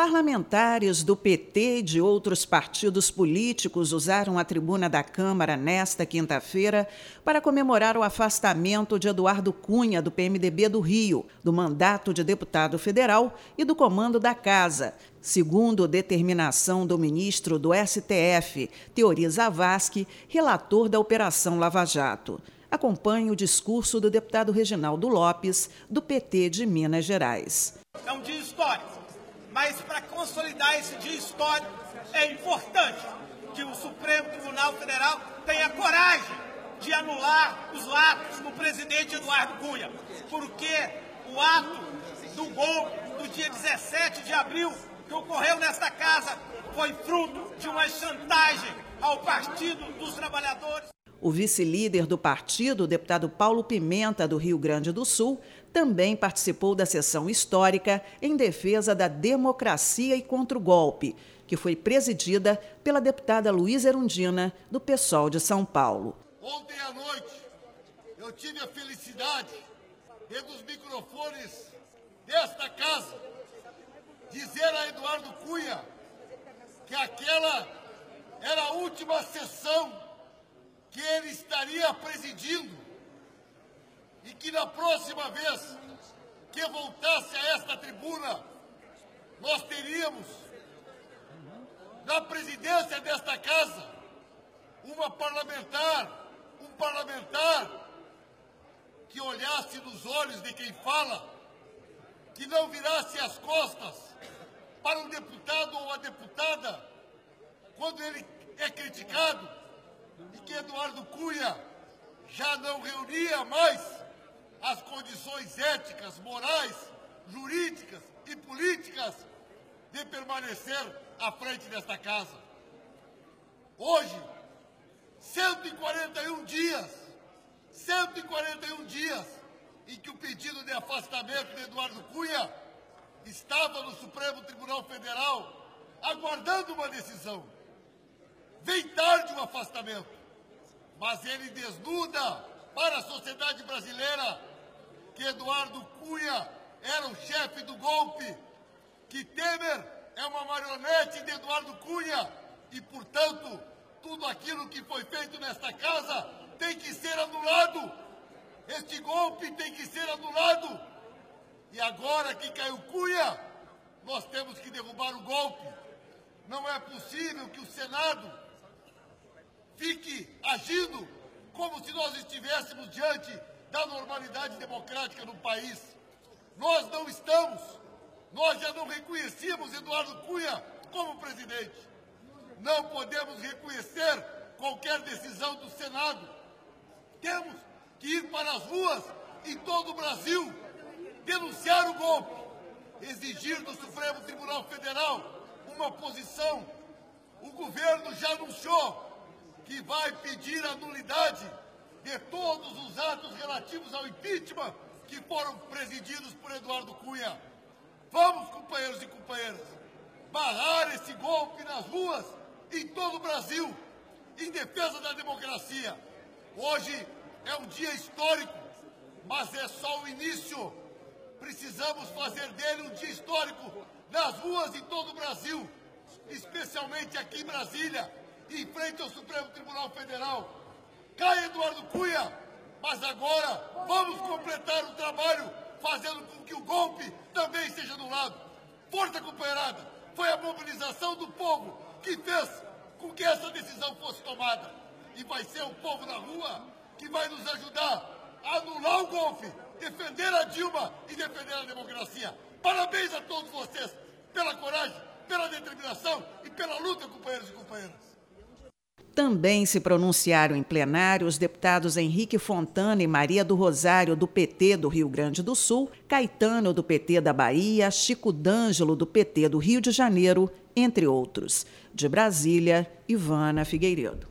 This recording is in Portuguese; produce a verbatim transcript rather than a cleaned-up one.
Parlamentares do P T e de outros partidos políticos usaram a tribuna da Câmara nesta quinta-feira para comemorar o afastamento de Eduardo Cunha, do P M D B do Rio, do mandato de deputado federal e do comando da Casa, segundo determinação do ministro do S T F, Teori Zavascki, relator da Operação Lava Jato. Acompanhe o discurso do deputado Reginaldo Lopes, do P T de Minas Gerais. É um dia histórico. Mas para consolidar esse dia histórico, é importante que o Supremo Tribunal Federal tenha coragem de anular os atos do presidente Eduardo Cunha, porque o ato do golpe do dia dezessete de abril que ocorreu nesta casa foi fruto de uma chantagem ao Partido dos Trabalhadores. O vice-líder do partido, o deputado Paulo Pimenta, do Rio Grande do Sul, também participou da sessão histórica em defesa da democracia e contra o golpe, que foi presidida pela deputada Luísa Erundina, do PSOL de São Paulo. Ontem à noite, eu tive a felicidade de, dos microfones desta casa, dizer a Eduardo Cunha que aquela era a última sessão que ele estaria presidindo e que na próxima vez que voltasse a esta tribuna, nós teríamos na presidência desta casa uma parlamentar, um parlamentar que olhasse nos olhos de quem fala, que não virasse as costas para um deputado ou uma deputada quando ele é criticado, e que Eduardo Cunha já não reunia mais as condições éticas, morais, jurídicas e políticas de permanecer à frente desta casa. Hoje, cento e quarenta e um dias, cento e quarenta e um dias em que o pedido de afastamento de Eduardo Cunha estava no Supremo Tribunal Federal aguardando uma decisão. Vem tarde o afastamento, mas ele desnuda para a sociedade brasileira que Eduardo Cunha era o chefe do golpe, que Temer é uma marionete de Eduardo Cunha e, portanto, tudo aquilo que foi feito nesta casa tem que ser anulado. Este golpe tem que ser anulado. E agora que caiu Cunha, nós temos que derrubar o golpe. Não é possível que o Senado fique agindo como se nós estivéssemos diante da normalidade democrática no país. Nós não estamos. Nós já não reconhecíamos Eduardo Cunha como presidente. Não podemos reconhecer qualquer decisão do Senado. Temos que ir para as ruas em todo o Brasil, denunciar o golpe, exigir do Supremo Tribunal Federal uma posição. O governo já anunciou que vai pedir a nulidade de todos os atos relativos ao impeachment que foram presididos por Eduardo Cunha. Vamos, companheiros e companheiras, barrar esse golpe nas ruas, em todo o Brasil, em defesa da democracia. Hoje é um dia histórico, mas é só o início. Precisamos fazer dele um dia histórico nas ruas em todo o Brasil, especialmente aqui em Brasília, em frente ao Supremo Tribunal Federal. Cai Eduardo Cunha, mas agora vamos completar o trabalho fazendo com que o golpe também seja anulado. Força, companheirada, foi a mobilização do povo que fez com que essa decisão fosse tomada. E vai ser o povo na rua que vai nos ajudar a anular o golpe, defender a Dilma e defender a democracia. Parabéns a todos vocês pela coragem, pela determinação e pela luta, companheiros e companheiras. Também se pronunciaram em plenário os deputados Henrique Fontana e Maria do Rosário, do P T do Rio Grande do Sul, Caetano, do P T da Bahia, Chico D'Angelo, do P T do Rio de Janeiro, entre outros. De Brasília, Ivana Figueiredo.